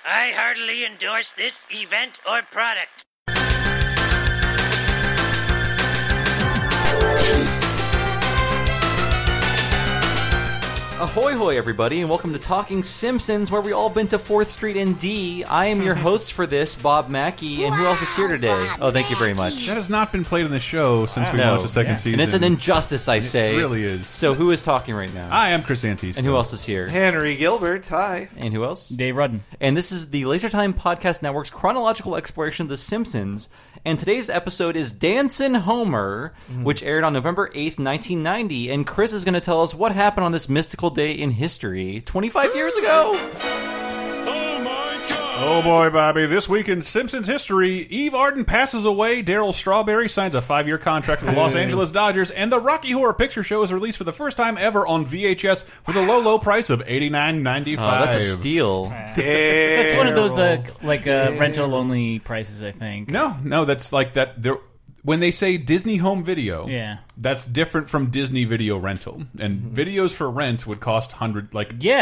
I heartily endorse this event or product. Ahoy hoy everybody, and welcome to Talking Simpsons, where we all been to 4th Street and D. I am your host for this, Bob Mackey, and who else is here today? Oh, thank you very much. That has not been played in the show since we launched the second season. And it's an injustice, I say. It really is. So who is talking right now? I am Chris Antista. And who else is here? Henry Gilbert, hi. And who else? Dave Rudden. And this is the Laser Time Podcast Network's chronological exploration of The Simpsons. And today's episode is Dancin' Homer, which aired on November 8th, 1990. And Chris is going to tell us what happened on this mystical day in history 25 years ago. Oh boy, Bobby. This week in Simpsons history, Eve Arden passes away, Darryl Strawberry signs a 5-year contract with the Los Angeles Dodgers, and the Rocky Horror Picture Show is released for the first time ever on VHS for the low price of $89.95. Oh, that's a steal. That's one of those rental-only prices, I think. No, that's like that. When they say Disney Home Video, yeah, that's different from Disney Video Rental. And videos for rent would cost up to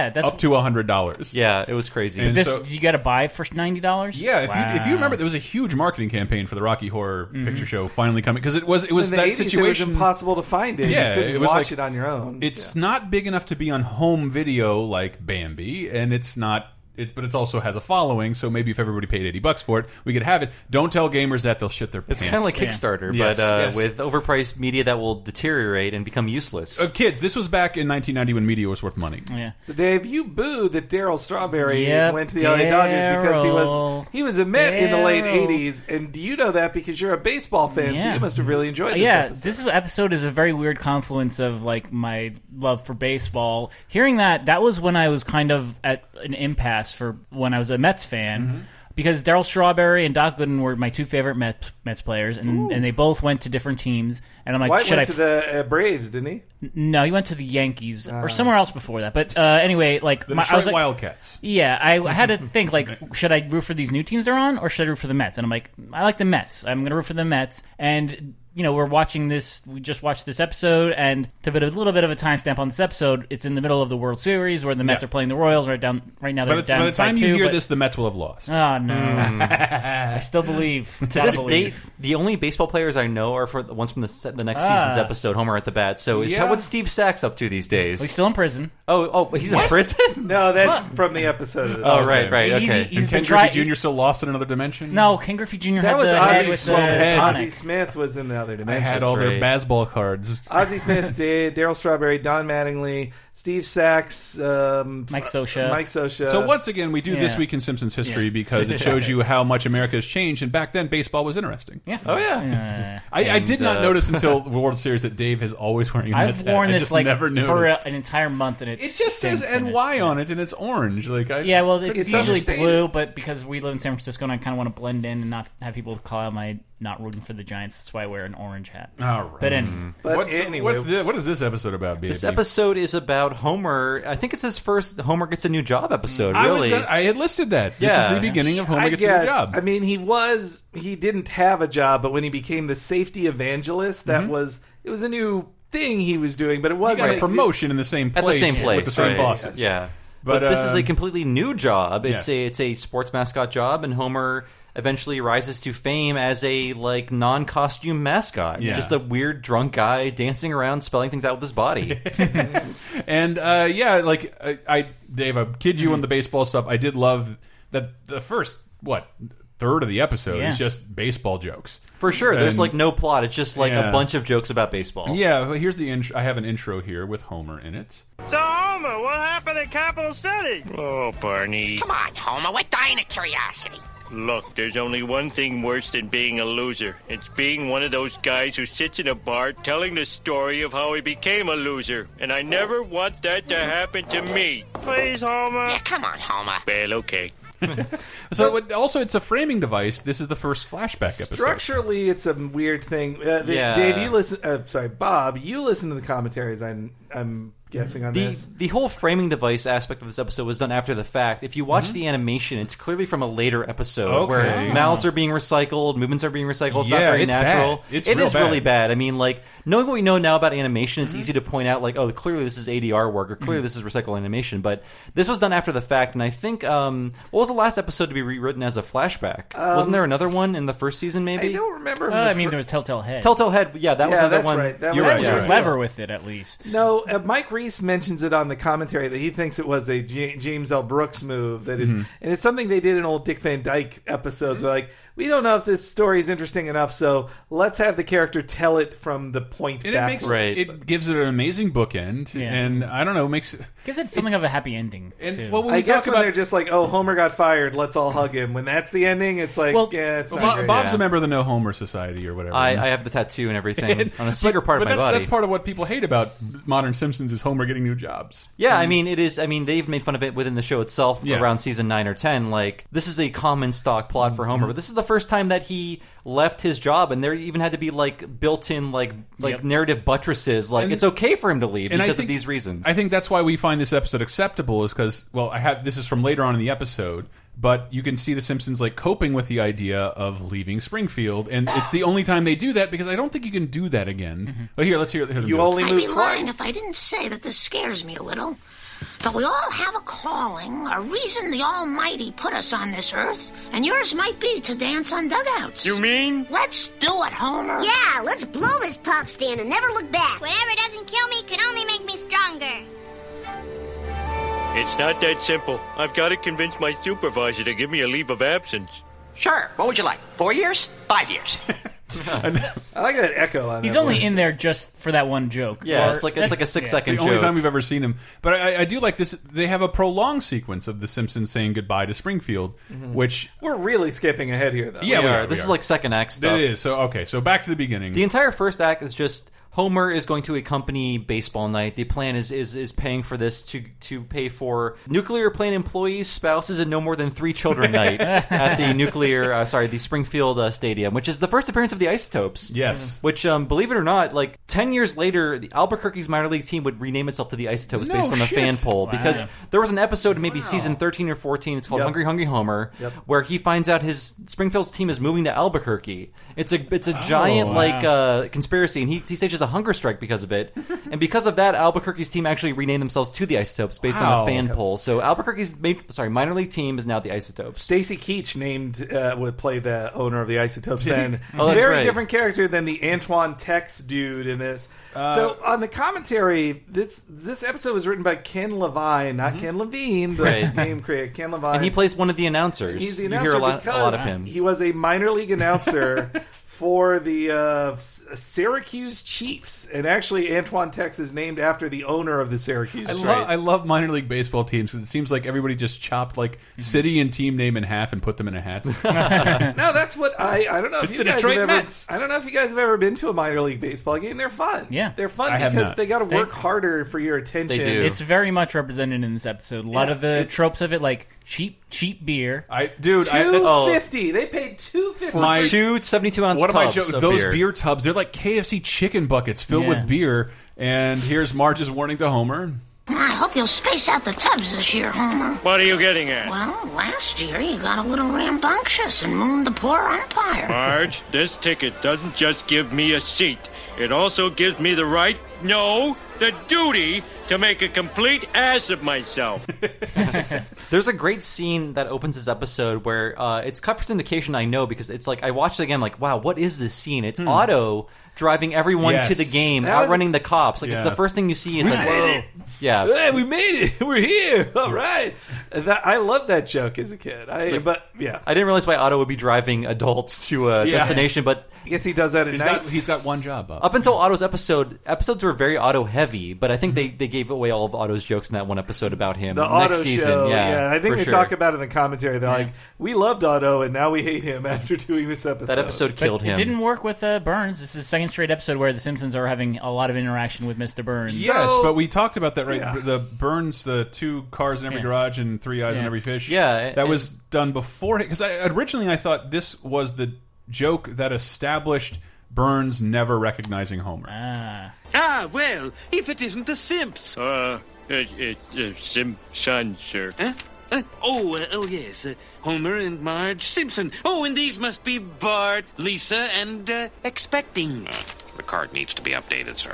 $100. Yeah, it was crazy. And this you got to buy for $90. Yeah, if you remember, there was a huge marketing campaign for the Rocky Horror Picture Show finally coming, because it was in the that 80s, situation. It was impossible to find it. Yeah, you couldn't it was watch it on your own. It's not big enough to be on home video like Bambi, and it's not. But it also has a following, so maybe if everybody paid $80 for it, we could have it. Don't tell gamers that; they'll shit their pants. It's kind of like Kickstarter, but with overpriced media that will deteriorate and become useless. Kids, this was back in 1990 when media was worth money. Yeah. So, Dave, you booed that Darryl Strawberry went to the LA Dodgers because he was a Met in the late '80s, and do you know that because you're a baseball fan? So you must have really enjoyed this episode. This episode is a very weird confluence of like my love for baseball. Hearing that was when I was kind of at an impasse for when I was a Mets fan, because Darryl Strawberry and Doc Gooden were my two favorite Mets players, and they both went to different teams. And I'm like, White went to the Braves, didn't he? No, he went to the Yankees or somewhere else before that. But anyway, like the Detroit Wildcats. Yeah, I had to think like, should I root for these new teams they're on, or should I root for the Mets? And I'm like, I like the Mets. I'm going to root for the Mets. And we're watching this. We just watched this episode, and to put a little bit of a timestamp on this episode, it's in the middle of the World Series where the Mets are playing the Royals right now. They're down. By the time you hear this, the Mets will have lost. Oh no! I still believe. To this date, the only baseball players I know are for the ones from the next season's episode, Homer at the Bat. So what's Steve Sachs up to these days? Well, he's still in prison. Oh, he's in prison? No, that's from the episode. Right. Okay. Is Ken Griffey Jr. still lost in another dimension? No, Ken Griffey Jr. That had was the head with the Ozzie Smith was in the other dimension. I had all their baseball cards. Ozzie Smith, Darryl Strawberry, Don Mattingly, Steve Sachs, Mike Scioscia. So once again, we do This Week in Simpsons History because it shows you how much America has changed, and back then baseball was interesting. Yeah. Oh yeah. I did not notice until the World Series that Dave is always wearing a Mets hat. I've worn this like never for an entire month, and it just says NY on it, and it's orange. It's usually blue, but because we live in San Francisco, and I kind of want to blend in and not have people call out my not rooting for the Giants. That's why I wear an orange hat. All right. But anyway, what is this episode about, baby? This episode is about Homer. I think it's his first Homer Gets a New Job episode, really. I had listed that. This is the beginning of Homer Gets a New Job. I mean, he didn't have a job, but when he became the safety evangelist, it was a new thing he was doing, but it wasn't. He got a promotion in the same place. At the same place. With the same bosses. Yeah. But this is a completely new job. It's a sports mascot job, and Homer eventually rises to fame as a non-costume mascot. Yeah. Just a weird drunk guy dancing around, spelling things out with his body. And Dave, I kid you on the baseball stuff. I did love that the first third of the episode is just baseball jokes. For sure. There's no plot. It's just a bunch of jokes about baseball. Yeah, well, here's the intro. I have an intro here with Homer in it. So, Homer, what happened in Capital City? Oh, Barney. Come on, Homer, we're dying of curiosity. Look, there's only one thing worse than being a loser. It's being one of those guys who sits in a bar telling the story of how he became a loser. And I never want that to happen to me. Please, Homer. Yeah, come on, Homer. Well, okay. So also, it's a framing device. This is the first flashback episode. Structurally, it's a weird thing. Dave, you listen. Bob, you listen to the commentaries. I'm guessing on this. The whole framing device aspect of this episode was done after the fact. If you watch the animation, it's clearly from a later episode where mouths are being recycled, movements are being recycled. It's not very natural. Bad. It is really bad. I mean, like, knowing what we know now about animation, it's easy to point out, like, oh, clearly this is ADR work, or clearly this is recycled animation. But this was done after the fact, and I think, what was the last episode to be rewritten as a flashback? Wasn't there another one in the first season, maybe? I don't remember. I mean, there was Telltale Head. Telltale Head, yeah, that was another one. Right. You're right. That was clever with it, at least. No, Mike Reese mentions it on the commentary that he thinks it was a James L. Brooks move. And it's something they did in old Dick Van Dyke episodes. They're like, we don't know if this story is interesting enough, so let's have the character tell it from the point back. It gives it an amazing bookend, and I don't know, gives it something of a happy ending. And I guess when they're just like, oh, Homer got fired, let's all hug him. When that's the ending, it's like, it's not great. Bob's a member of the No Homer Society or whatever. I have the tattoo and everything on a secret part of my body. That's part of what people hate about modern Simpsons is Homer getting new jobs. Yeah, I mean, it is. I mean, they've made fun of it within the show itself around season 9 or 10. Like, this is a common stock plot for Homer, but this is the first time that he left his job, and there even had to be like built-in like narrative buttresses. Like, it's okay for him to leave because of these reasons. I think that's why we find this episode acceptable, is because, well, this is from later on in the episode, but you can see the Simpsons like coping with the idea of leaving Springfield, and it's the only time they do that, because I don't think you can do that again. But here, let's hear them. You only I'd move be twice. lying if I didn't say that this scares me a little. That we all have a calling, a reason the Almighty put us on this earth, and yours might be to dance on dugouts. You mean? Let's do it, Homer. Yeah, let's blow this pop stand and never look back. Whatever doesn't kill me can only make me stronger. It's not that simple. I've got to convince my supervisor to give me a leave of absence. Sure. What would you like? 4 years? 5 years? I like that echo on He's that only one. in there just for that one joke. Yeah, it's like a 6-second the joke. only time we've ever seen him. But I do like this. They have a prolonged sequence of the Simpsons saying goodbye to Springfield, which We're really skipping ahead here, though. Yeah, we are. This is like second act stuff. it is. So so back to the beginning. The entire first act is just Homer is going to accompany baseball night. The plan is paying for this to pay for nuclear plant employees, spouses, and no more than 3 children night at the the Springfield Stadium, which is the first appearance of the Isotopes. Yes. Which, believe it or not, like 10 years later, the Albuquerque's minor league team would rename itself to the Isotopes based on the fan poll, because there was an episode in maybe season 13 or 14. It's called Hungry Hungry Homer, where he finds out his Springfield's team is moving to Albuquerque. It's a giant conspiracy, and he stages a hunger strike because of it. And because of that, Albuquerque's team actually renamed themselves to the Isotopes based on a fan poll. So Albuquerque's minor league team is now the Isotopes. Stacy Keach would play the owner of the Isotopes then. That's Very right. different character than the Antoine Tex dude in this. So on the commentary, this episode was written by Ken Levine, not Ken Levine, but name creator Ken Levine. And he plays one of the announcers. He's the You announcer hear a lot because of him. he was a minor league announcer for the Syracuse Chiefs, and actually Antoine Tex is named after the owner of the Syracuse Chiefs. I love minor league baseball teams. It seems like everybody just chopped like city and team name in half and put them in a hat. No, that's what I don't know if It's you the guys Detroit have ever. Mets. I don't know if you guys have ever been to a minor league baseball game. They're fun. Yeah. They're fun I have because not. they got to work harder for your attention. They do. It's very much represented in this episode. A lot of the tropes of it, like cheap beer. $2.50. They paid $2.50 For my- 2 72-ounce What am I tubs joking? of Those beer. beer tubs, they're like KFC chicken buckets filled with beer. And here's Marge's warning to Homer. I hope you'll space out the tubs this year, Homer. What are you getting at? Well, last year you got a little rambunctious and mooned the poor umpire. Marge, this ticket doesn't just give me a seat. It also gives me the right, the duty to make a complete ass of myself. There's a great scene that opens this episode where it's cut for syndication, I know, because it's like I watched it again like, wow, what is this scene? It's Otto driving everyone to the game, outrunning the cops. Like, it's the first thing you see. It's like, whoa. Yeah. Hey, we made it. We're here. All right. I love that joke as a kid. I didn't realize why Otto would be driving adults to a destination, but I guess he does that at night. He's got one job, Bob. up until Otto's episodes were very Otto heavy, but I think they gave away all of Otto's jokes in that one episode about him. The Next Otto season, show, yeah, I think for they sure. talk about it in the commentary. They're like, we loved Otto, and now we hate him after doing this episode. That episode killed him. It didn't work with Burns. This is the second straight episode where the Simpsons are having a lot of interaction with Mr. Burns. Yes, but we talked about that, right? The Burns, the 2 cars in every garage and 3 eyes on every fish. Yeah, that was done before. Because originally I thought this was the joke that established Burns never recognizing Homer. Well, if it isn't the Simps. Simpson, sir. Huh? Yes. Homer and Marge Simpson. Oh, and these must be Bart, Lisa, and Expecting. The card needs to be updated, sir.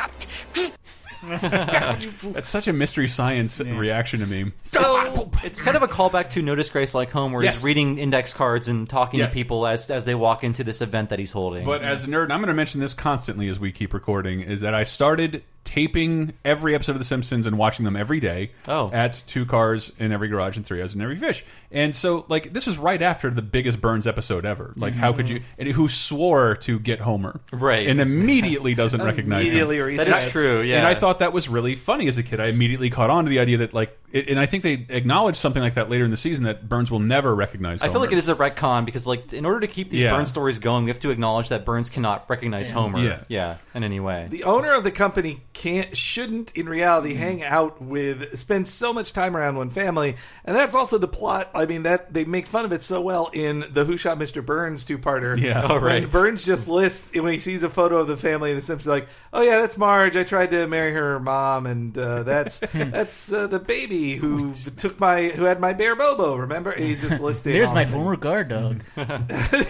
That's such a Mystery Science reaction to me. It's kind of a callback to No Disgrace Like Home, where he's reading index cards and talking to people as they walk into this event that he's holding. But as a nerd, and I'm going to mention this constantly as we keep recording, is that I started taping every episode of The Simpsons and watching them every day at 2 Cars in Every Garage and 3 Eyes in Every Fish. And so, like, this was right after the biggest Burns episode ever. Like, how could you... And who swore to get Homer. Right. And immediately doesn't recognize him. That is true, yeah. And I thought that was really funny as a kid. I immediately caught on to the idea that, like... and I think they acknowledged something like that later in the season, that Burns will never recognize Homer. I feel like it is a retcon, because, like, in order to keep these Burns stories going, we have to acknowledge that Burns cannot recognize Homer in any way. The owner of the company shouldn't in reality hang out spend so much time around one family, and that's also the plot. I mean, that they make fun of it so well in the Who Shot Mr. Burns 2-parter. Yeah, when Burns just lists, when he sees a photo of the family in The Simpsons, like, oh yeah, that's Marge. I tried to marry her mom, and that's the baby who had my bear Bobo. Remember? And he's just listing. There's my former guard dog. Even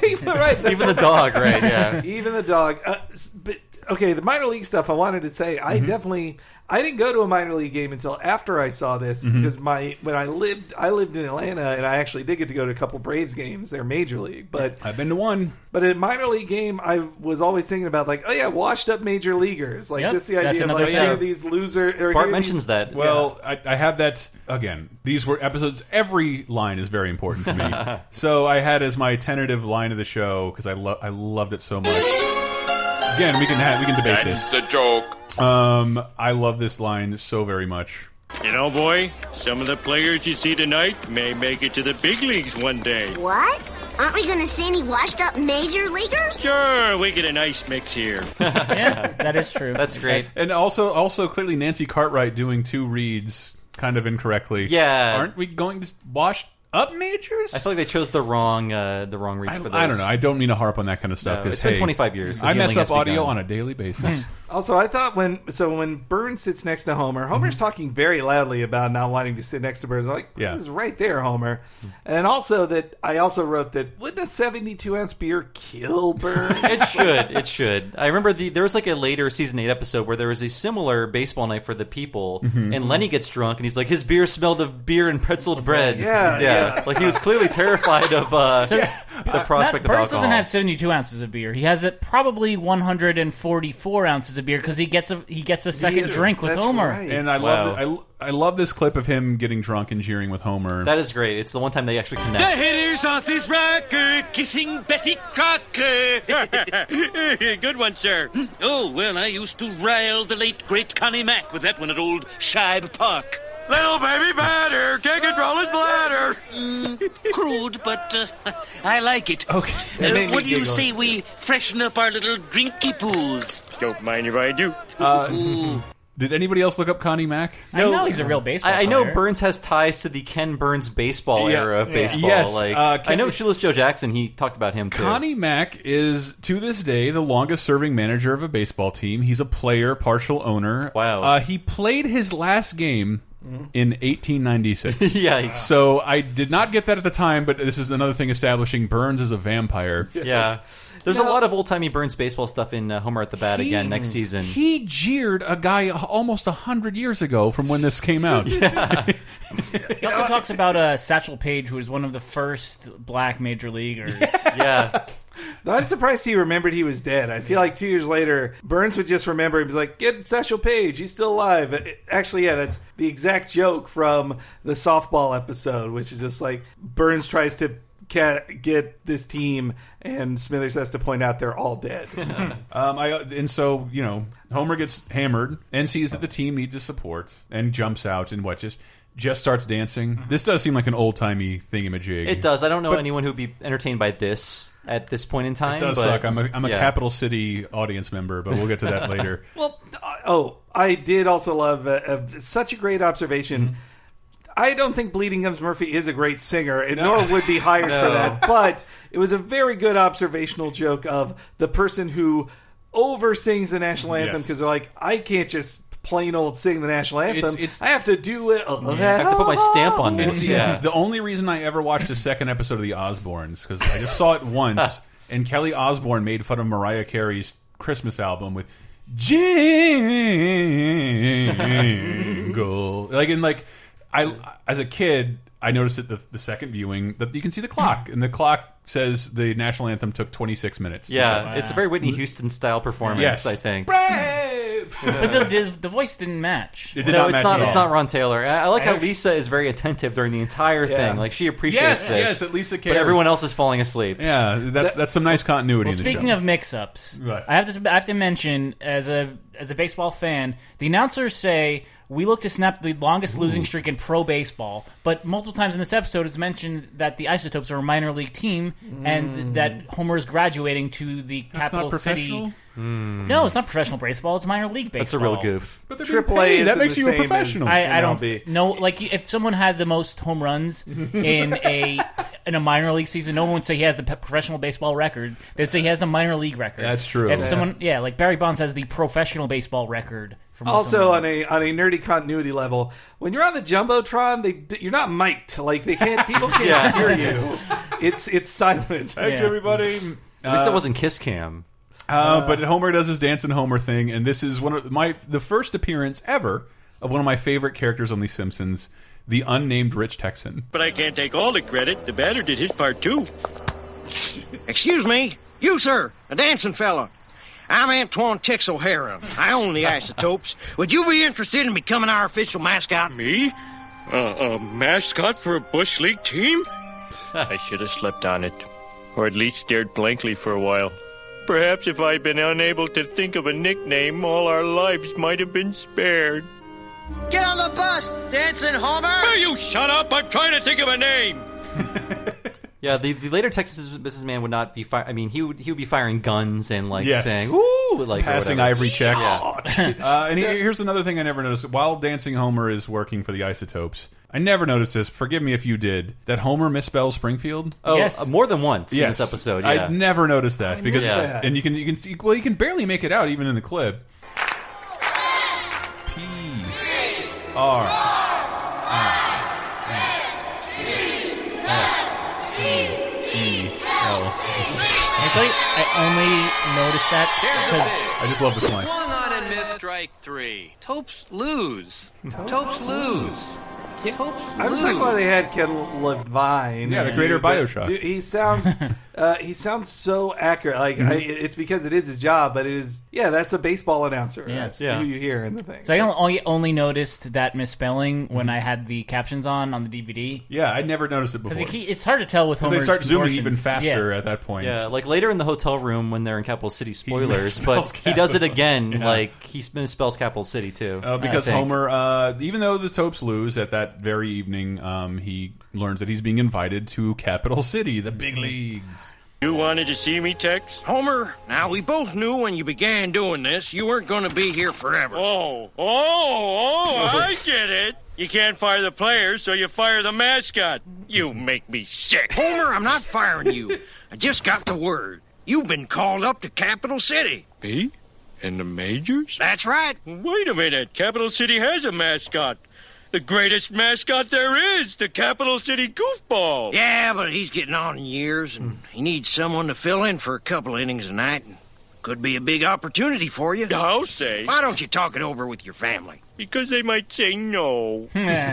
the dog, right? Yeah, even the dog. But okay, the minor league stuff I wanted to say, I didn't go to a minor league game until after I saw this, because when I lived in Atlanta, and I actually did get to go to a couple Braves games. They're major league, but I've been to one. But at a minor league game, I was always thinking about, like, oh yeah, washed up major leaguers, like just the idea of like these losers. Bart mentions that. Well, I have that again. These were episodes. Every line is very important to me. So I had as my tentative line of the show, because I loved it so much. Again, we can debate this. That's the joke. I love this line so very much. You know, boy, some of the players you see tonight may make it to the big leagues one day. What? Aren't we going to see any washed-up major leaguers? Sure, we get a nice mix here. Yeah, that is true. That's great. And also clearly Nancy Cartwright doing 2 reads kind of incorrectly. Yeah. Aren't we going to wash up majors? I feel like they chose the wrong reads for those. I don't know. I don't mean to harp on that kind of stuff. No, it's been 25 years. I mess up audio on a daily basis. Also, I thought when Burns sits next to Homer's talking very loudly about not wanting to sit next to Burns. I'm like, this is right there, Homer. And also I also wrote that, wouldn't a 72-ounce beer kill Burns? It should. I remember there was like a later season 8 episode where there was a similar baseball night for the people, and Lenny gets drunk and he's like, his beer smelled of beer and pretzeled bread. Yeah. Like he was clearly terrified of the prospect of alcohol. Burns doesn't have 72 ounces of beer. He has probably 144 ounces of beer, because he gets a second drink with Homer. Right. And I love this clip of him getting drunk and jeering with Homer. That is great. It's the one time they actually connect. The hitter's off his rocker, kissing Betty Crocker. Good one, sir. Oh, well, I used to rile the late, great Connie Mack with that one at old Shibe Park. Little baby batter, can't control his bladder. Crude, but I like it. Okay. What do you say we freshen up our little drinky poos? Don't mind if I do. Did anybody else look up Connie Mack? I know he's a real baseball player. I know Burns has ties to the Ken Burns baseball era of baseball. Yes, I know Shoeless Joe Jackson. He talked about him too. Connie Mack is, to this day, the longest-serving manager of a baseball team. He's a player, partial owner. Wow. He played his last game in 1896. Yikes. So I did not get that at the time, but this is another thing establishing Burns as a vampire. Yeah. There's a lot of old-timey Burns baseball stuff in Homer at the Bat again next season. He jeered a guy almost 100 years ago from when this came out. He also talks about Satchel Paige, who was one of the first black major leaguers. Yeah. I'm surprised he remembered he was dead. I feel like 2 years later, Burns would just remember. He was like, get Satchel Paige. He's still alive. Actually, that's the exact joke from the softball episode, which is just like Burns tries to get this team, and Smithers has to point out they're all dead. And so, Homer gets hammered and sees that the team needs his support and jumps out and just starts dancing. This does seem like an old-timey thingamajig. It does. I don't know anyone who'd be entertained by this at this point in time. It does suck. I'm a Capital City audience member, but we'll get to that later. Well, I did also love such a great observation. I don't think Bleeding Gums Murphy is a great singer, and nor would be hired for that. But it was a very good observational joke of the person who over-sings the national anthem because they're like, I can't just plain old sing the national anthem. I have to do it. I have to put my stamp on this. The only reason I ever watched a second episode of The Osbournes, because I just saw it once, and Kelly Osbourne made fun of Mariah Carey's Christmas album with Jingle. As a kid, I noticed it the second viewing that you can see the clock, and the clock says the national anthem took 26 minutes. Yeah, it's a very Whitney Houston style performance, I think. Brave! But the voice didn't match. It did not match at all. It's not Ron Taylor. I like how Lisa is very attentive during the entire thing. Like, she appreciates this. Yes, that Lisa cares. But everyone else is falling asleep. Yeah, that's some nice continuity in the show. Speaking of mix-ups, I have to mention, as a baseball fan, the announcers say, we look to snap the longest losing streak in pro baseball, but multiple times in this episode it's mentioned that the Isotopes are a minor league team and that Homer is graduating to the capital city. No, it's not professional baseball. It's minor league baseball. That's a real goof. But AAA, that makes you a professional. I don't know. Like, if someone had the most home runs in a minor league season, no one would say he has the professional baseball record. They'd say he has the minor league record. That's true. If someone, like Barry Bonds has the professional baseball record. Also, on a nerdy continuity level, when you're on the Jumbotron, you're not mic'd. Like, people can't hear you. It's silent. Thanks, everybody. At least that wasn't Kiss Cam. But Homer does his Dancing Homer thing, and this is the first appearance ever of one of my favorite characters on The Simpsons, the unnamed Rich Texan. But I can't take all the credit. The batter did his part, too. Excuse me. You, sir. A dancing fella. I'm Antoine Tex O'Hara. I own the Isotopes. Would you be interested in becoming our official mascot? Me? A mascot for a Bush League team? I should have slept on it. Or at least stared blankly for a while. Perhaps if I'd been unable to think of a nickname, all our lives might have been spared. Get on the bus, Dancing Homer! Will you shut up? I'm trying to think of a name. Yeah, the later Texas businessman would not be he would be firing guns and saying "Woo!" like passing ivory checks. Yeah. And here's another thing I never noticed. While Dancing Homer is working for the Isotopes, I never noticed this. Forgive me if you did. That Homer misspells Springfield. Oh, yes. More than once in this episode. Yeah. I never noticed that because and you can see, well, you can barely make it out even in the clip. P-R. I tell you, I only noticed that because I just love this line. Swung on and missed strike 3. Topes lose. Topes lose. I'm just glad they had Ken Levine. Yeah, the creator of BioShock. Dude, he sounds so accurate. Like it's because it is his job, but it is. Yeah, that's a baseball announcer. Yeah. That's who you hear in the thing. So I only noticed that misspelling when I had the captions on the DVD. Yeah, I'd never noticed it before. It's hard to tell with Homer's they start zooming proportions. even faster at that point. Yeah, like later in the hotel room when they're in Capital City. Spoilers, but he does it again. Yeah. Like he misspells Capital City too. Because Homer, even though the Topes lose at that very evening, he learns that he's being invited to Capital City, the big leagues. You wanted to see me, Tex? Homer, now we both knew when you began doing this you weren't going to be here forever. Oh, I get it. You can't fire the players, so you fire the mascot. You make me sick. Homer, I'm not firing you. I just got the word. You've been called up to Capital City. Me? In the majors? That's right. Wait a minute. Capital City has a mascot. The greatest mascot there is, the Capital City Goofball. Yeah, but he's getting on in years, and he needs someone to fill in for a couple innings a night. Could be a big opportunity for you. I'll say. Why don't you talk it over with your family? Because they might say no.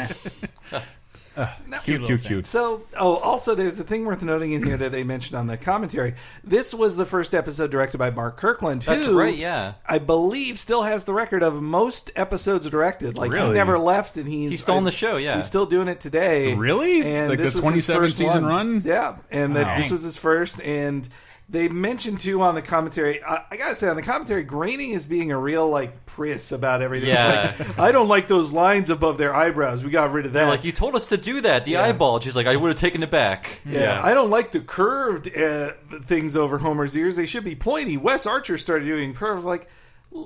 Cute. So, also there's the thing worth noting in here that they mentioned on the commentary. This was the first episode directed by Mark Kirkland, who, that's right, yeah, I believe still has the record of most episodes directed. Like, really? He never left, and he's still on the show, yeah. He's still doing it today. Really? And like this the was 27-season run? Yeah, and this was his first, and they mentioned, too, on the commentary, I gotta say, on the commentary, Groening is being a real, priss about everything. Yeah. Like, I don't like those lines above their eyebrows. We got rid of that. They're like, you told us to do that, the eyeball. She's like, I would have taken it back. Yeah. I don't like the curved things over Homer's ears. They should be pointy. Wes Archer started doing curved.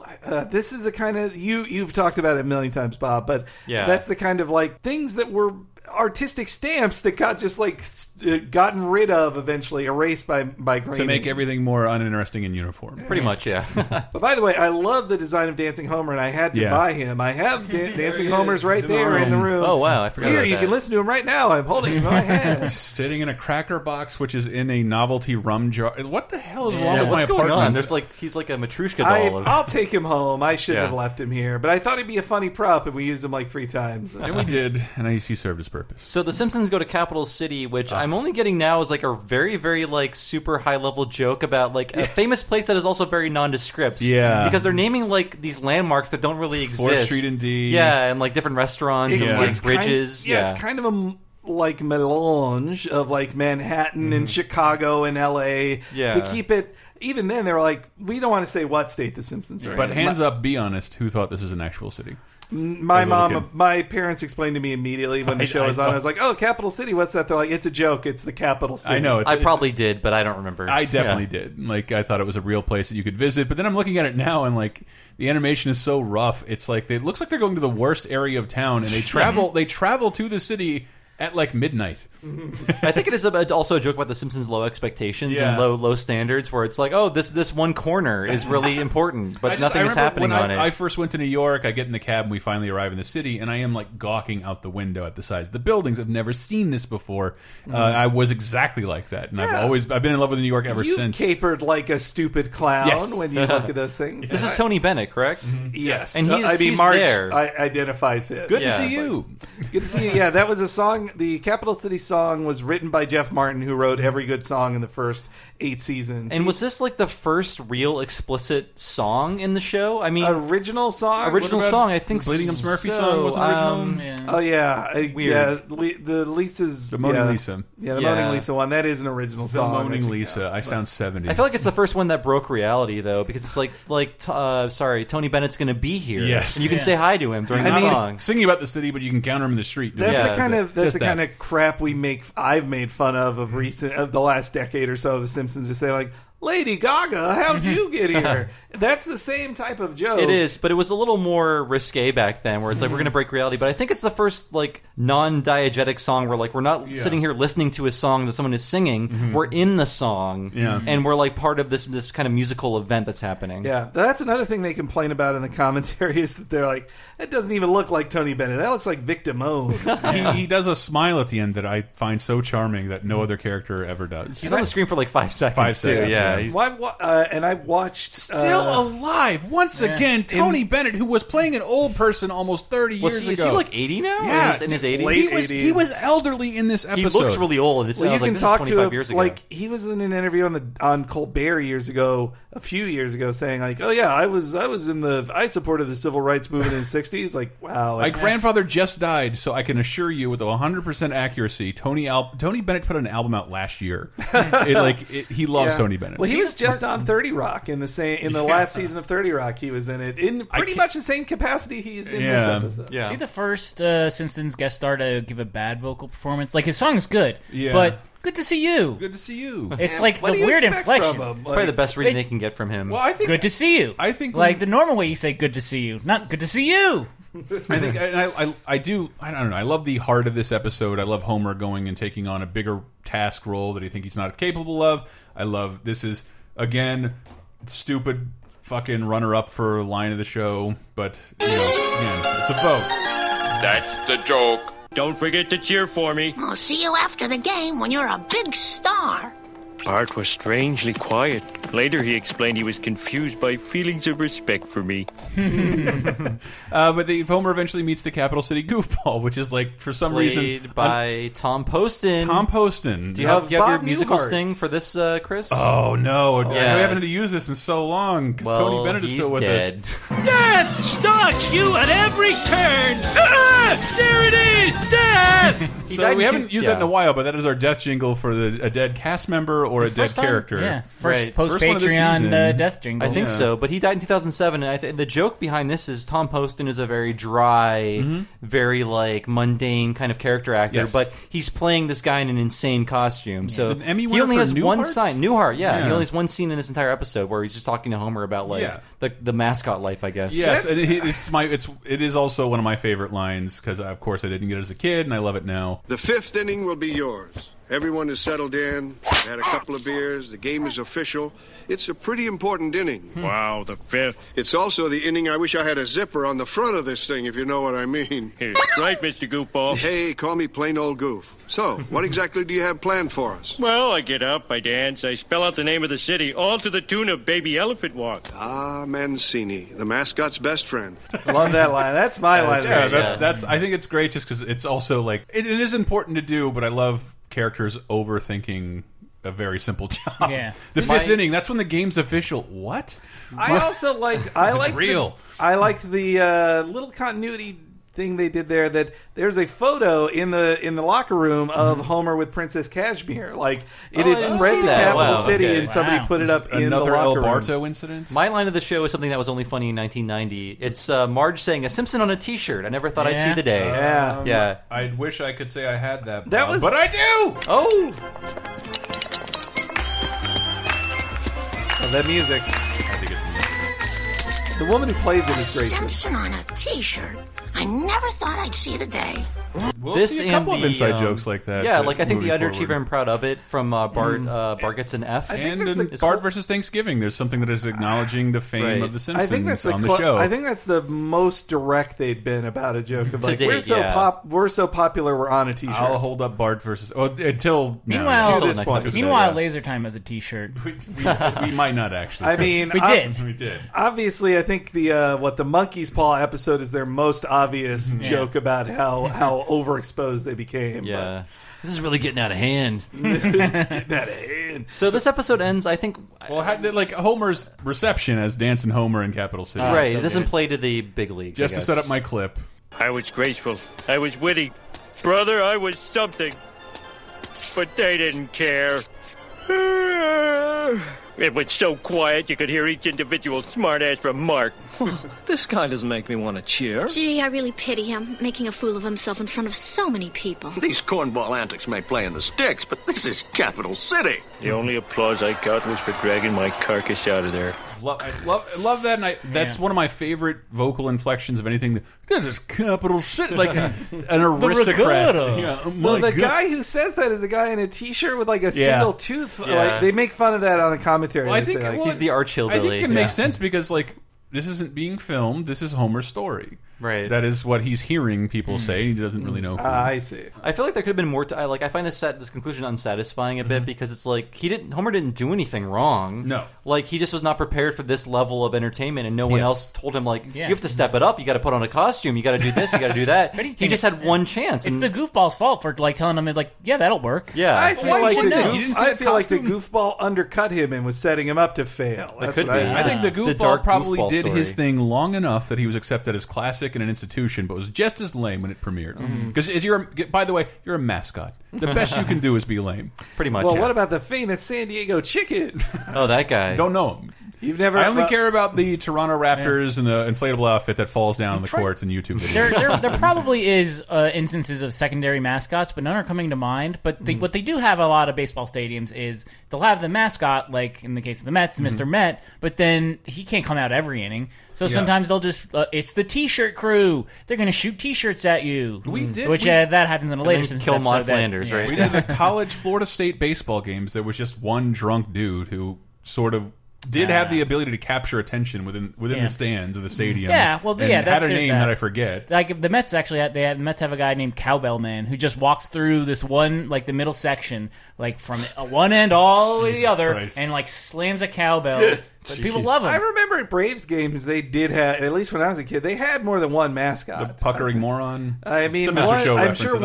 This is the kind of... You've talked about it a million times, Bob, but that's the kind of, things that were artistic stamps that got just like gotten rid of eventually, erased by grading. To make everything more uninteresting in uniform. Pretty much, yeah. But by the way, I love the design of Dancing Homer, and I had to buy him. I have Dancing Homer's right there in the room. Oh wow, I forgot Here, about you that. can listen to him right now. I'm holding him in my hand. Sitting in a cracker box, which is in a novelty rum jar. What the hell is wrong with my what's going apartment? on? There's like he's like a Matryoshka doll. I'll take him home. I shouldn't Yeah. have left him here, but I thought he'd be a funny prop, and we used him like 3 times. And we did, and he served his purpose. So the Simpsons go to Capital City, which I'm only getting now is like a very, very like super high level joke about like a famous place that is also very nondescript. Yeah. because they're naming like these landmarks that don't really exist. 4th Street and D. Yeah, and like different restaurants and like It's bridges. It's kind of a like melange of like Manhattan and Chicago and LA. Yeah. To keep it, even then they were like, we don't want to say what state the Simpsons are in. But hands up, be honest, who thought this is an actual city? My As a little mom, kid. my parents explained to me immediately when the show was on. I was like, "Oh, Capital City, what's that?" They're like, "It's a joke. It's the capital city." I know. I probably did, but I don't remember. I definitely did. Like, I thought it was a real place that you could visit. But then I'm looking at it now, and like the animation is so rough. It's like it looks like they're going to the worst area of town, and they travel. They travel to the city at like midnight. I think it is also a joke about the Simpsons' low expectations Yeah. and low standards, where it's like, oh, this one corner is really important, but nothing is remember happening when on it. I first went to New York, I get in the cab and we finally arrive in the city, and I am like gawking out the window at the size of the buildings. I've never seen this before. I was exactly like that, and I've been in love with New York ever You've since. capered like a stupid clown Yes. when you look at those things. This is Tony Bennett, correct? Yes, And he's Marge there. identifies it. Good Yeah. to see you. Good to see you. Yeah, that was a song. The Capital City song was written by Jeff Martin, who wrote every good song in the first 8 seasons. And was this like the first real explicit song in the show? I mean, original song? original What about song. I think the Bleeding Gums Murphy so. song wasn't original? Oh yeah, Weird. Yeah, the Lisa's The Moaning yeah. Lisa. Yeah, the Yeah. Moaning Lisa one. That is an original The song. Moaning actually. Lisa. I sound 70. I feel like it's the first one that broke reality, though, because it's sorry, Tony Bennett's going to be here. Yes. and you can say hi to him during the He's song. singing about the city, but you can counter him in the street. That's Yeah, the kind of just that. kind of crap I've made fun of recent of the last decade or so of The Simpsons. Just say like, Lady Gaga, how'd you get here? That's the same type of joke. It is, but it was a little more risque back then, where it's like we're going to break reality. But I think it's the first like non-diegetic song where like we're not sitting here listening to a song that someone is singing. We're in the song, and we're like part of this kind of musical event that's happening. Yeah, that's another thing they complain about in the commentary is that they're like, it doesn't even look like Tony Bennett. That looks like Vic Damone. He does a smile at the end that I find so charming that no other character ever does. He's on the screen for like 5 seconds. 5 seconds, too. Yeah, yeah. he's- And I watched Still alive once again. Tony Bennett, who was playing an old person almost 30 years is ago. he like 80 now? Yeah, in his 80s. late he was elderly in this episode. He looks really old. It's, Well, I you was like, can this talk is to 25 him, years ago. like he was in an interview on Colbert a few years ago, saying like, "Oh yeah, I supported the civil rights movement in the '60s." Like, wow, My grandfather just died, so I can assure you with 100% accuracy, Tony Bennett put an album out last year. He loves Tony Bennett. Well, he was just on 30 Rock in the last season of 30 Rock. He was in it in pretty much the same capacity he's in this episode. Yeah. Is he the first Simpsons guest star to give a bad vocal performance? Like his song's good, Yeah. but good to see you. Good to see you. It's like What the do you weird expect inflection. from him? It's probably the best reading they can get from him. Well, I think Good to see you. I think like the normal way you say "good to see you," not "good to see you." I think I don't know. I love the heart of this episode. I love Homer going and taking on a bigger task role that he thinks he's not capable of. I love this is again stupid fucking runner up for line of the show, but again, it's a vote. That's the joke. Don't forget to cheer for me. I'll see you after the game when you're a big star. Bart was strangely quiet. Later, he explained he was confused by feelings of respect for me. But Homer eventually meets the Capital City goofball, which is like for some reason Played by Tom Poston. Tom Poston. Do you have your Bob musical Newhart. sting for this, Chris? Oh no! Yeah. We haven't had to use this in so long because well, Tony Bennett is he's still with dead. us. Death stalks you at every turn. Ah, there it is, death. So we haven't used that in a while, but that is our death jingle for a dead cast member or a dead First time? character. Yeah, first Right. post First one of the Patreon season. death jingle. I think so, but he died in 2007, and the joke behind this is Tom Poston is a very dry, very like mundane kind of character actor, Yes. but he's playing this guy in an insane costume. So An Emmy he winner only for has one Newhart? sign. Newhart, yeah, Yeah. he only has one scene in this entire episode where he's just talking to Homer about like Yeah. the mascot life, I guess. guess. Yes, and it is also one of my favorite lines because, of course, I didn't get it as a kid, and I love it now. The fifth inning will be yours. Everyone is settled in, had a couple of beers, the game is official. It's a pretty important inning. Wow, the fifth. It's also the inning I wish I had a zipper on the front of this thing, if you know what I mean. Right, Mr. Goofball. Hey, call me plain old goof. So, what exactly do you have planned for us? Well, I get up, I dance, I spell out the name of the city, all to the tune of Baby Elephant Walk. Ah, Mancini, the mascot's best friend. Love that line. That's my line. Yeah, that's. I think it's great just because it's also like it is important to do, but I love characters overthinking a very simple job. Yeah. The fifth inning, that's when the game's official. What? I also liked I liked the little continuity thing they did there, that there's a photo in the locker room of Homer with Princess Cashmere. Like it had spread the capital city, and somebody put it up in the locker room. Another El Barto incident. My line of the show is something that was only funny in 1990. It's Marge saying "a Simpson on a T-shirt." I never thought I'd see the day. Yeah. I wish I could say I had that. That was, but I do. Oh, that music. The woman who plays it is great. Simpson on a T-shirt. I never thought I'd see the day. We'll see a couple of inside jokes like that. Yeah, like I think the moving Underachiever, forward. I'm proud of it, from Bart gets an F. And in Bart versus Thanksgiving, there's something that is acknowledging the fame of the Simpsons on the show. I think that's the most direct they've been about a joke of like, date, we're so popular, we're on a T-shirt. I'll hold up Bart versus until Meanwhile, this point. Meanwhile, Laser Time has a T-shirt. we might not actually. I mean, we did. We did. Obviously, I think the Monkey's Paw episode is their most obvious joke about how overexposed they became. Yeah. This is really getting out of hand. Getting out of hand. So this episode ends, I think... Well, like Homer's reception as Dancing Homer in Capital City. Right, it doesn't play to the big leagues, Just to set up my clip. I was graceful. I was witty. Brother, I was something. But they didn't care. It was so quiet you could hear each individual smartass remark. This guy doesn't make me want to cheer. Gee, I really pity him, making a fool of himself in front of so many people. These cornball antics may play in the sticks, but this is Capital City. The only applause I got was for dragging my carcass out of there. I love that, and that's one of my favorite vocal inflections of anything. This is Capital City, like an aristocrat. Well, the guy who says that is a guy in a T-shirt with like a single tooth. Like, they make fun of that on the commentary. Well, I think he's the arch hillbilly. I think it makes sense because like this isn't being filmed. This is Homer's story. Right. That is what he's hearing people say. He doesn't really know. I see. I feel like there could have been more. I find this conclusion unsatisfying a bit because it's like Homer didn't do anything wrong. No. Like he just was not prepared for this level of entertainment, and no one else told him like you have to step it up. You got to put on a costume. You got to do this. You got to do that. He just had one chance. It's the goofball's fault for like telling him like, yeah, that'll work. Yeah. I feel like the goofball undercut him and was setting him up to fail. That's what I think the goofball probably did his thing long enough that he was accepted as classic in an institution, but was just as lame when it premiered. Because by the way, you're a mascot. The best you can do is be lame. Pretty much. Well, what about the famous San Diego Chicken? Oh, that guy. Don't know him. You've never. I only care about the Toronto Raptors and the inflatable outfit that falls down on the court in YouTube videos. There probably is instances of secondary mascots, but none are coming to mind. But what they do have a lot of baseball stadiums is they'll have the mascot, like in the case of the Mets, Mr. Met, but then he can't come out every inning. So sometimes they'll just, it's the T-shirt crew. They're going to shoot T-shirts at you. That happens in a later Simpsons kill Maud episode. Flanders, right? We did the college Florida State baseball games. There was just one drunk dude who sort of did have the ability to capture attention within the stands of the stadium. Yeah, well, and had a name that I forget. Like the Mets actually, the Mets have a guy named Cowbell Man who just walks through this one, like the middle section, like from one end all the way to the other, and like slams a cowbell. But people love him. I remember at Braves games they did have, at least when I was a kid, they had more than one mascot. The puckering moron. I mean, I'm sure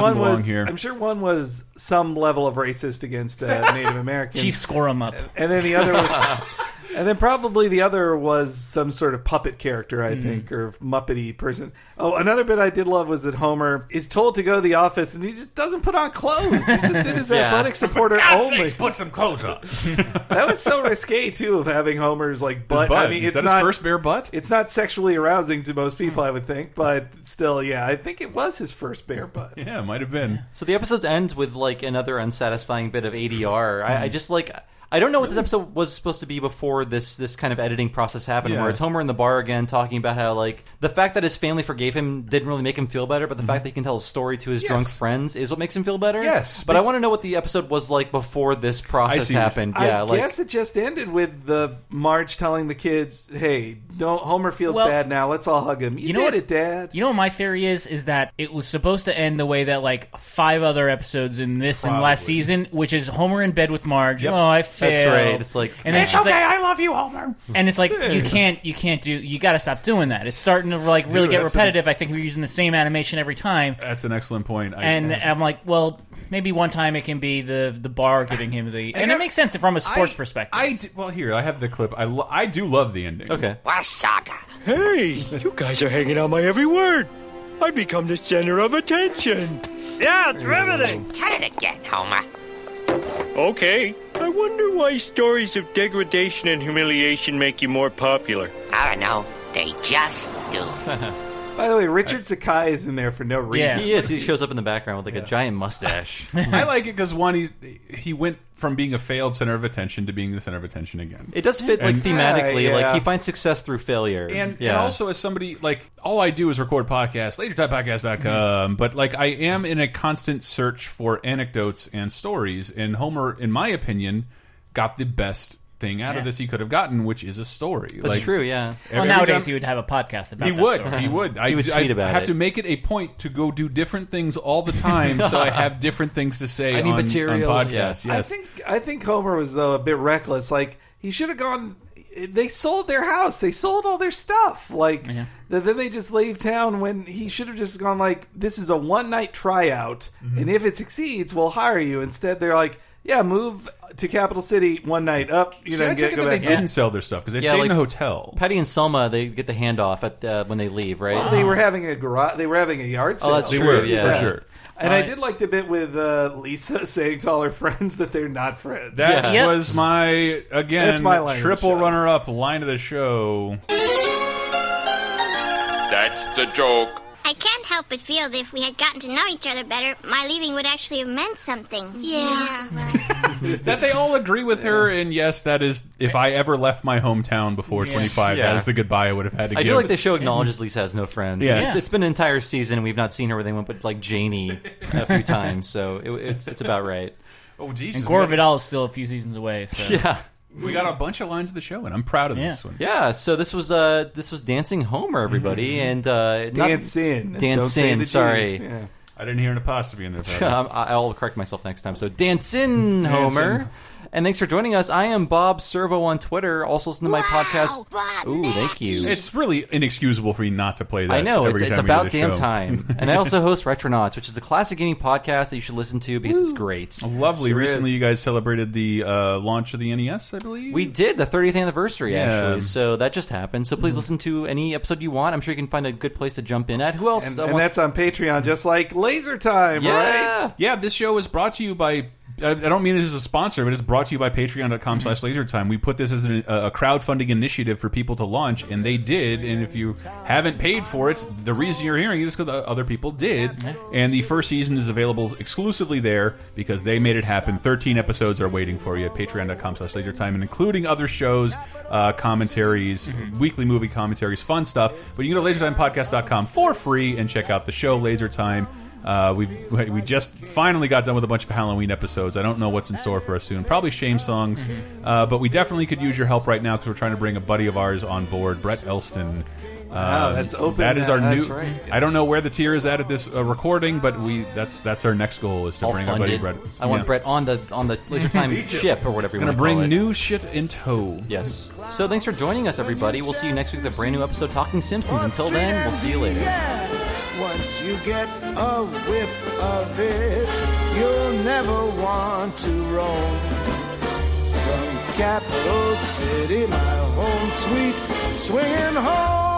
one was some level of racist against Native Americans. Chief score 'em up, and then the other was. And then probably the other was some sort of puppet character, I think, or Muppety person. Oh, another bit I did love was that Homer is told to go to the office, and he just doesn't put on clothes. He just did his athletic supporter only. Put some clothes on. That was so risque, too, of having Homer's like butt. I mean, is that his first bare butt? It's not sexually arousing to most people, I would think, but still, yeah, I think it was his first bare butt. Yeah, it might have been. So the episode ends with like another unsatisfying bit of ADR. I just like. I don't know what this episode was supposed to be before this kind of editing process happened, where it's Homer in the bar again talking about how like the fact that his family forgave him didn't really make him feel better, but the fact that he can tell a story to his drunk friends is what makes him feel better. Yes, but I want to know what the episode was like before this process happened. I guess it just ended with the Marge telling the kids, "Hey, Homer feels bad now. Let's all hug him." You know what, Dad? You know what my theory is that it was supposed to end the way that like 5 other episodes in this and last season, which is Homer in bed with Marge. Yep. Oh, I failed. That's right. It's like, and then it's okay. Like, I love you, Homer. And it's like you got to stop doing that. It's starting to like really get repetitive. I think we're using the same animation every time. That's an excellent point. I'm like, well, maybe one time it can be the bar giving him the, and it makes sense from a sports perspective. Well, here I have the clip. I do love the ending. Okay. Wasaga. Hey, you guys are hanging on my every word. I become the center of attention. Yeah, it's riveting. Tell it again, Homer. Okay, I wonder why stories of degradation and humiliation make you more popular. I don't know. They just do. By the way, Richard Sakai is in there for no reason. Yeah, he is. He shows up in the background with like a giant mustache. I like it because one, he went from being a failed center of attention to being the center of attention again. It does fit like thematically. Like he finds success through failure. And also as somebody like all I do is record podcasts, LaserTimePodcast.com, but like I am in a constant search for anecdotes and stories. And Homer, in my opinion, got the best thing out of this he could have gotten, which is a story. That's true, yeah. Well, nowadays he would have a podcast about that story. He would. He would tweet about it. I have to make it a point to go do different things all the time, so I have different things to say on podcasts. Yeah. Yes. I think Homer was, though, a bit reckless. Like, he should have gone... They sold their house. They sold all their stuff. Like, then they just leave town when he should have just gone like, this is a one-night tryout, and if it succeeds, we'll hire you. Instead, they're like... Yeah, move to Capital City one night up. I take it that they didn't sell their stuff because they stayed in the hotel. Patty and Selma, they get the handoff at when they leave, right? Well, they were having a garage. They were having a yard sale. Oh, that's true. For sure. And I did like the bit with Lisa saying to all her friends that they're not friends. That was my That's my triple runner-up line of the show. That's the joke. I can't help but feel that if we had gotten to know each other better, my leaving would actually have meant something. Yeah. That they all agree with her, and yes, that is, if I ever left my hometown before 25, that is the goodbye I would have had to give. I feel like the show acknowledges Lisa has no friends. Yes. It's been an entire season, and we've not seen her where they went but like Janie a few times, so it's about right. Oh, Jesus. And Gore Vidal is still a few seasons away. So. Yeah. We got a bunch of lines of the show, and I'm proud of this one. Yeah, so this was Dancing Homer, everybody, and Dancing. Sorry, I didn't hear an apostrophe in there. I'll correct myself next time. So Dancing Homer. And thanks for joining us. I am Bob Servo on Twitter. Also listen to my podcast. Ooh, thank you. It's really inexcusable for you not to play that. I know. It's about damn time. And I also host Retronauts, which is the classic gaming podcast that you should listen to because it's great. Lovely. Sure Recently, is. you guys celebrated the launch of the NES, I believe? We did, the 30th anniversary, actually. So that just happened. So please listen to any episode you want. I'm sure you can find a good place to jump in at. Who else? And that's on Patreon, just like Laser Time, right? Yeah, this show is brought to you by... I don't mean it as a sponsor, but it's brought to you by patreon.com/lasertime. We put this as a crowdfunding initiative for people to launch, and they did. And if you haven't paid for it, the reason you're hearing it is because other people did. And the first season is available exclusively there because they made it happen. 13 episodes are waiting for you at patreon.com/lasertime, and including other shows, commentaries, weekly movie commentaries, fun stuff. But you can go to lasertimepodcast.com for free and check out the show, Laser Time. We just finally got done with a bunch of Halloween episodes. I don't know what's in store for us soon. Probably shame songs, but we definitely could use your help right now because we're trying to bring a buddy of ours on board, Brett Elston. Wow, that's open. That is our that's new. Right. I don't know where the tier is at this recording, but that's our next goal is to bring our buddy Brett. I want Brett on the Laser Time ship or whatever. Going to bring new shit in tow. Yes. So thanks for joining us, everybody. We'll see you next week with a brand new episode Talking Simpsons. Until then, we'll see you later. Once you get a whiff of it, you'll never want to roam. From Capital City, my home sweet, swinging home.